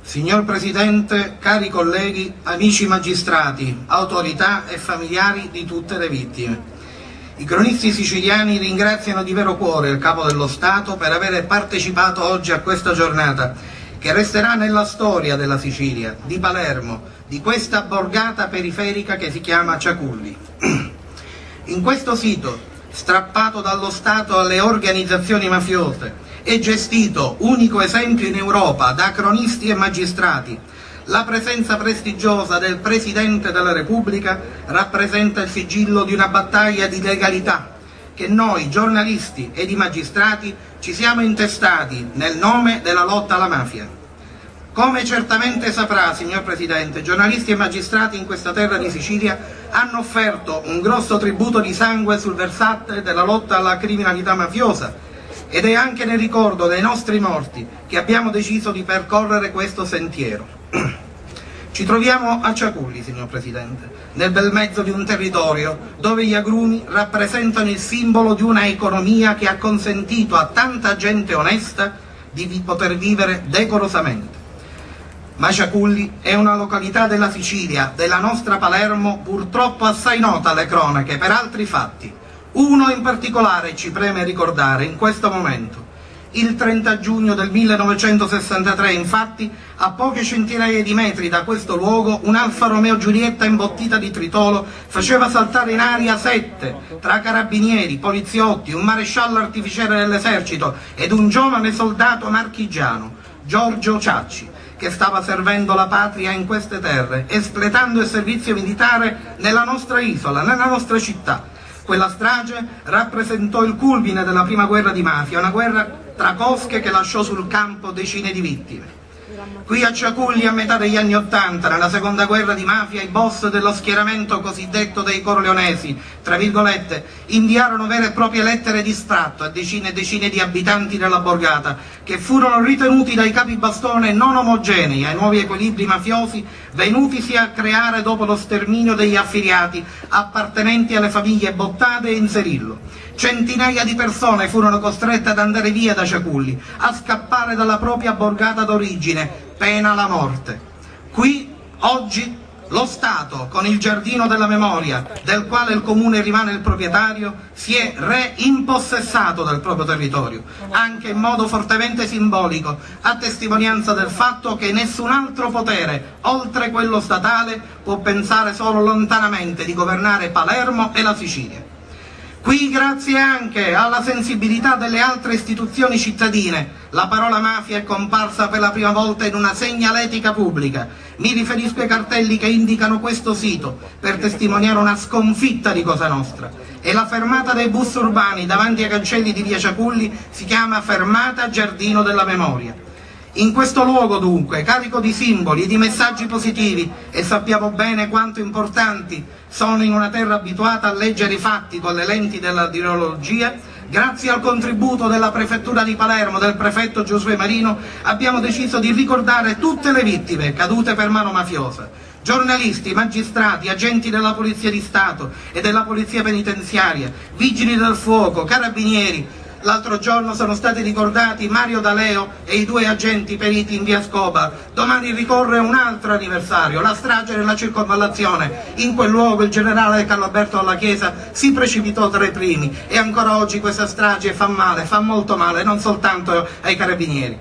Signor Presidente, cari colleghi, amici magistrati, autorità e familiari di tutte le vittime. I cronisti siciliani ringraziano di vero cuore il Capo dello Stato per aver partecipato oggi a questa giornata, che resterà nella storia della Sicilia, di Palermo, di questa borgata periferica che si chiama Ciaculli. In questo sito, strappato dallo Stato alle organizzazioni mafiose e gestito, unico esempio in Europa, da cronisti e magistrati, la presenza prestigiosa del Presidente della Repubblica rappresenta il sigillo di una battaglia di legalità che noi, giornalisti ed i magistrati, ci siamo intestati nel nome della lotta alla mafia. Come certamente saprà, signor Presidente, giornalisti e magistrati in questa terra di Sicilia hanno offerto un grosso tributo di sangue sul versante della lotta alla criminalità mafiosa, ed è anche nel ricordo dei nostri morti che abbiamo deciso di percorrere questo sentiero. Ci troviamo a Ciaculli, signor Presidente, nel bel mezzo di un territorio dove gli agrumi rappresentano il simbolo di una economia che ha consentito a tanta gente onesta di poter vivere decorosamente. Ma Ciaculli è una località della Sicilia, della nostra Palermo, purtroppo assai nota alle cronache per altri fatti. Uno in particolare ci preme ricordare in questo momento. Il 30 giugno del 1963, infatti, a poche centinaia di metri da questo luogo, un Alfa Romeo Giulietta imbottita di tritolo faceva saltare in aria 7, tra carabinieri, poliziotti, un maresciallo artificiere dell'esercito ed un giovane soldato marchigiano, Giorgio Ciacci, che stava servendo la patria in queste terre, espletando il servizio militare nella nostra isola, nella nostra città. Quella strage rappresentò il culmine della prima guerra di mafia, una guerra tra cosche che lasciò sul campo decine di vittime. Qui a Ciaculli, a metà degli anni '80, nella seconda guerra di mafia, i boss dello schieramento cosiddetto dei corleonesi, tra virgolette, inviarono vere e proprie lettere di sfratto a decine e decine di abitanti della borgata, che furono ritenuti dai capibastone non omogenei ai nuovi equilibri mafiosi venutisi a creare dopo lo sterminio degli affiliati appartenenti alle famiglie Bottade e Inserillo. Centinaia di persone furono costrette ad andare via da Ciaculli, a scappare dalla propria borgata d'origine, pena la morte. Qui, oggi, lo Stato, con il Giardino della Memoria, del quale il Comune rimane il proprietario, si è reimpossessato del proprio territorio, anche in modo fortemente simbolico, a testimonianza del fatto che nessun altro potere, oltre quello statale, può pensare solo lontanamente di governare Palermo e la Sicilia. Qui, grazie anche alla sensibilità delle altre istituzioni cittadine, la parola mafia è comparsa per la prima volta in una segnaletica pubblica. Mi riferisco ai cartelli che indicano questo sito per testimoniare una sconfitta di Cosa Nostra. E la fermata dei bus urbani davanti ai cancelli di via Ciaculli si chiama Fermata Giardino della Memoria. In questo luogo, dunque, carico di simboli e di messaggi positivi, e sappiamo bene quanto importanti sono in una terra abituata a leggere i fatti con le lenti della dirologia, grazie al contributo della Prefettura di Palermo, del prefetto Giosuè Marino, abbiamo deciso di ricordare tutte le vittime cadute per mano mafiosa. Giornalisti, magistrati, agenti della Polizia di Stato e della Polizia Penitenziaria, vigili del fuoco, carabinieri. L'altro giorno sono stati ricordati Mario D'Aleo e i 2 agenti periti in via Scopa. Domani ricorre un altro anniversario, la strage della circonvallazione. In quel luogo il generale Carlo Alberto Dalla Chiesa si precipitò tra i primi, e ancora oggi questa strage fa male, fa molto male, non soltanto ai carabinieri.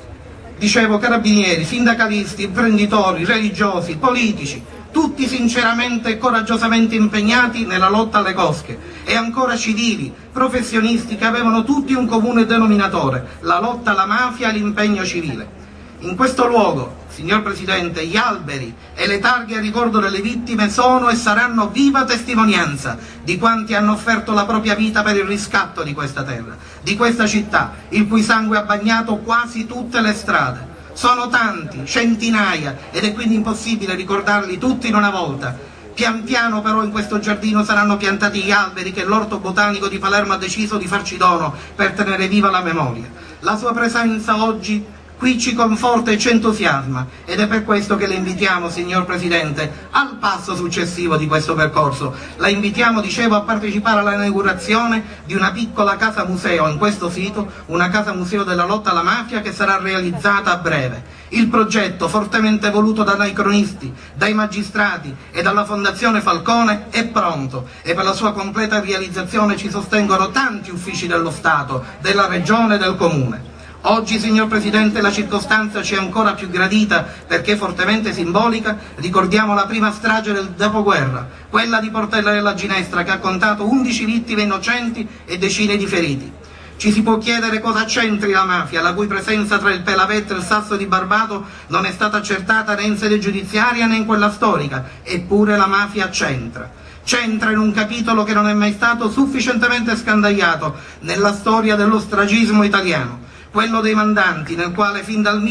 Dicevo, carabinieri, sindacalisti, imprenditori, religiosi, politici, tutti sinceramente e coraggiosamente impegnati nella lotta alle cosche, e ancora civili, professionisti che avevano tutti un comune denominatore, la lotta alla mafia e l'impegno civile. In questo luogo, signor Presidente, gli alberi e le targhe a ricordo delle vittime sono e saranno viva testimonianza di quanti hanno offerto la propria vita per il riscatto di questa terra, di questa città, il cui sangue ha bagnato quasi tutte le strade. Sono tanti, centinaia, ed è quindi impossibile ricordarli tutti in una volta. Pian piano però in questo giardino saranno piantati gli alberi che l'Orto Botanico di Palermo ha deciso di farci dono per tenere viva la memoria. La sua presenza oggi qui ci conforta e ci entusiasma, ed è per questo che le invitiamo, signor Presidente, al passo successivo di questo percorso. La invitiamo, dicevo, a partecipare all'inaugurazione di una piccola casa museo in questo sito, una casa museo della lotta alla mafia che sarà realizzata a breve. Il progetto, fortemente voluto da noi cronisti, dai magistrati e dalla Fondazione Falcone, è pronto e per la sua completa realizzazione ci sostengono tanti uffici dello Stato, della Regione e del Comune. Oggi, signor Presidente, la circostanza ci è ancora più gradita perché fortemente simbolica. Ricordiamo la prima strage del dopoguerra, quella di Portella della Ginestra, che ha contato 11 vittime innocenti e decine di feriti. Ci si può chiedere cosa c'entri la mafia, la cui presenza tra il Pelavetto e il Sasso di Barbato non è stata accertata né in sede giudiziaria né in quella storica, eppure la mafia c'entra. C'entra in un capitolo che non è mai stato sufficientemente scandagliato nella storia dello stragismo italiano, quello dei mandanti, nel quale fin dal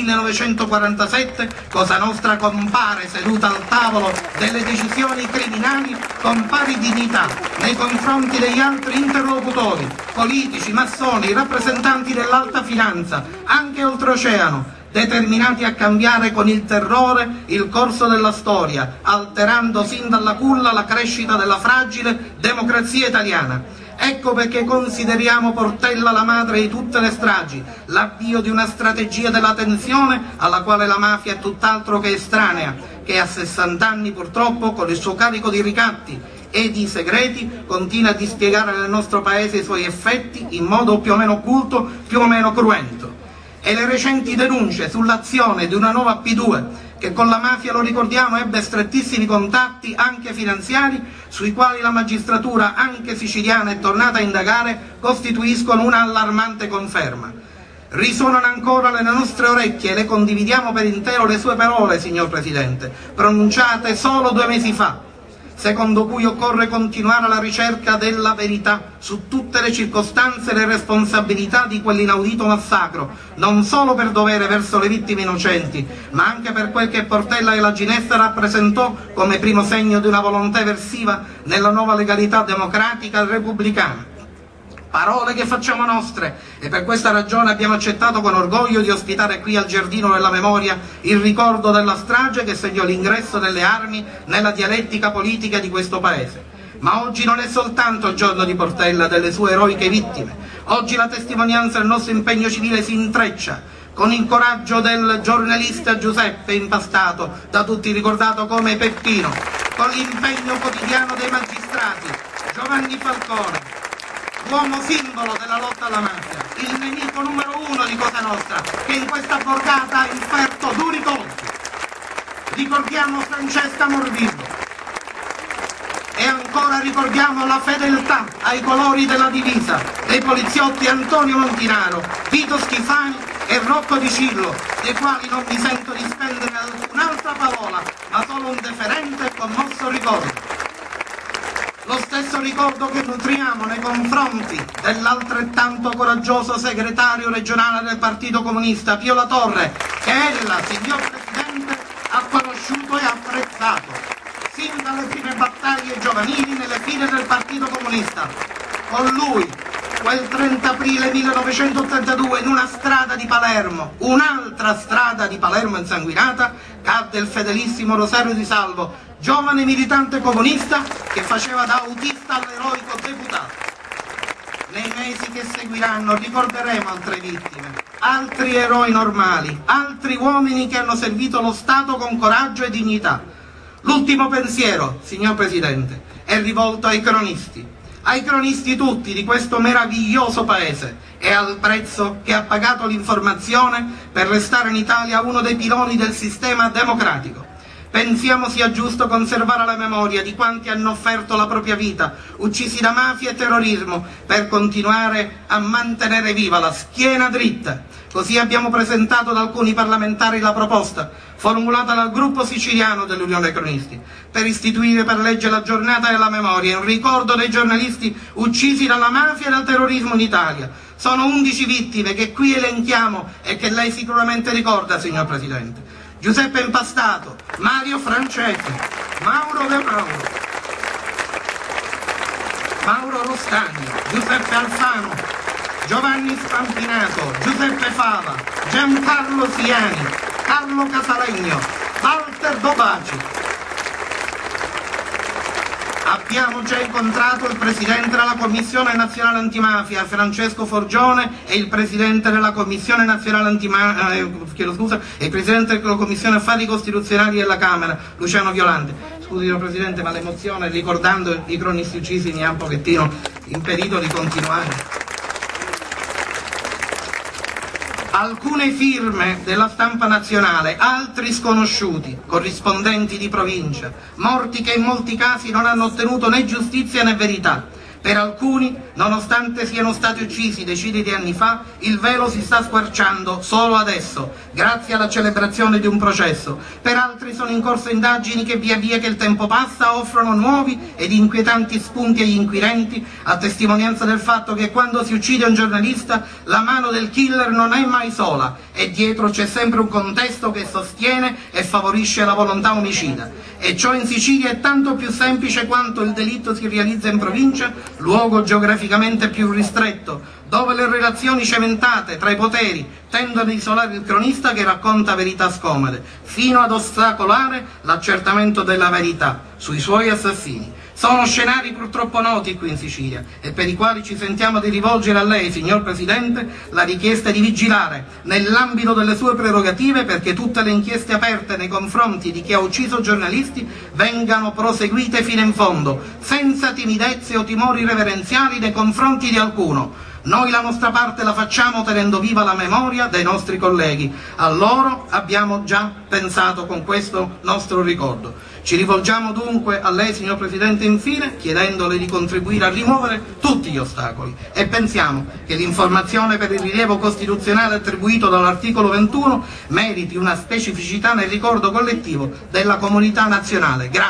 1947 Cosa Nostra compare seduta al tavolo delle decisioni criminali con pari dignità nei confronti degli altri interlocutori, politici, massoni, rappresentanti dell'alta finanza, anche oltreoceano, determinati a cambiare con il terrore il corso della storia, alterando sin dalla culla la crescita della fragile democrazia italiana. Ecco perché consideriamo Portella la madre di tutte le stragi, l'avvio di una strategia della tensione alla quale la mafia è tutt'altro che estranea, che a 60 anni purtroppo, con il suo carico di ricatti e di segreti, continua a dispiegare nel nostro paese i suoi effetti in modo più o meno occulto, più o meno cruento. E le recenti denunce sull'azione di una nuova P2, che con la mafia, lo ricordiamo, ebbe strettissimi contatti anche finanziari, sui quali la magistratura, anche siciliana, è tornata a indagare, costituiscono una allarmante conferma. Risuonano ancora nelle nostre orecchie e le condividiamo per intero le sue parole, signor Presidente, pronunciate solo 2 mesi fa, secondo cui occorre continuare la ricerca della verità su tutte le circostanze e le responsabilità di quell'inaudito massacro, non solo per dovere verso le vittime innocenti, ma anche per quel che Portella della Ginestra rappresentò come primo segno di una volontà eversiva nella nuova legalità democratica e repubblicana. Parole che facciamo nostre, e per questa ragione abbiamo accettato con orgoglio di ospitare qui al Giardino della Memoria il ricordo della strage che segnò l'ingresso delle armi nella dialettica politica di questo Paese. Ma oggi non è soltanto il giorno di Portella e delle sue eroiche vittime. Oggi la testimonianza del nostro impegno civile si intreccia con il coraggio del giornalista Giuseppe Impastato, da tutti ricordato come Peppino, con l'impegno quotidiano dei magistrati Giovanni Falcone, uomo simbolo della lotta alla mafia, il nemico numero 1 di Cosa Nostra, che in questa borgata ha inferto duri colpi. Ricordiamo Francesca Morvillo e ancora ricordiamo la fedeltà ai colori della divisa dei poliziotti Antonio Montinaro, Vito Schifani e Rocco Di Cillo, dei quali non mi sento di spendere alcun'altra parola, ma solo un deferente e commosso ricordo. Lo stesso ricordo che nutriamo nei confronti dell'altrettanto coraggioso segretario regionale del Partito Comunista Pio La Torre, che ella, signor Presidente, ha conosciuto e apprezzato sin dalle prime battaglie giovanili nelle file del Partito Comunista. Con lui, quel 30 aprile 1982, in una strada di Palermo, un'altra strada di Palermo insanguinata, cadde il fedelissimo Rosario Di Salvo, giovane militante comunista che faceva da autista all'eroico deputato. Nei mesi che seguiranno ricorderemo altre vittime, altri eroi normali, altri uomini che hanno servito lo Stato con coraggio e dignità. L'ultimo pensiero, signor Presidente, è rivolto ai cronisti tutti di questo meraviglioso Paese e al prezzo che ha pagato l'informazione per restare in Italia uno dei piloni del sistema democratico. Pensiamo sia giusto conservare la memoria di quanti hanno offerto la propria vita, uccisi da mafia e terrorismo, per continuare a mantenere viva la schiena dritta. Così abbiamo presentato ad alcuni parlamentari la proposta, formulata dal gruppo siciliano dell'Unione Cronisti, per istituire per legge la giornata della memoria in ricordo dei giornalisti uccisi dalla mafia e dal terrorismo in Italia. Sono 11 vittime che qui elenchiamo e che lei sicuramente ricorda, signor Presidente. Giuseppe Impastato, Mario Francetti, Mauro De Mauro, Mauro Rostagno, Giuseppe Alfano, Giovanni Spampinato, Giuseppe Fava, Giancarlo Siani, Carlo Casalegno, Walter Dobaci. Abbiamo già incontrato il Presidente della Commissione Nazionale Antimafia, Francesco Forgione, e il Presidente della Commissione Nazionale Antimafia, e il Presidente della Commissione Affari Costituzionali della Camera, Luciano Violante. Scusi, signor Presidente, ma l'emozione, ricordando i cronisti uccisi, mi ha un pochettino impedito di continuare. Alcune firme della stampa nazionale, altri sconosciuti, corrispondenti di provincia, morti che in molti casi non hanno ottenuto né giustizia né verità. Per alcuni, nonostante siano stati uccisi decine di anni fa, il velo si sta squarciando solo adesso, grazie alla celebrazione di un processo. Per altri sono in corso indagini che via via che il tempo passa offrono nuovi ed inquietanti spunti agli inquirenti, a testimonianza del fatto che quando si uccide un giornalista la mano del killer non è mai sola e dietro c'è sempre un contesto che sostiene e favorisce la volontà omicida. E ciò in Sicilia è tanto più semplice quanto il delitto si realizza in provincia, luogo geograficamente più ristretto, dove le relazioni cementate tra i poteri tendono ad isolare il cronista che racconta verità scomode, fino ad ostacolare l'accertamento della verità sui suoi assassini. Sono scenari purtroppo noti qui in Sicilia e per i quali ci sentiamo di rivolgere a lei, signor Presidente, la richiesta di vigilare nell'ambito delle sue prerogative perché tutte le inchieste aperte nei confronti di chi ha ucciso giornalisti vengano proseguite fino in fondo, senza timidezze o timori reverenziali nei confronti di alcuno. Noi la nostra parte la facciamo tenendo viva la memoria dei nostri colleghi. A loro abbiamo già pensato con questo nostro ricordo. Ci rivolgiamo dunque a lei, signor Presidente, infine, chiedendole di contribuire a rimuovere tutti gli ostacoli e pensiamo che l'informazione per il rilievo costituzionale attribuito dall'articolo 21 meriti una specificità nel ricordo collettivo della comunità nazionale. Grazie.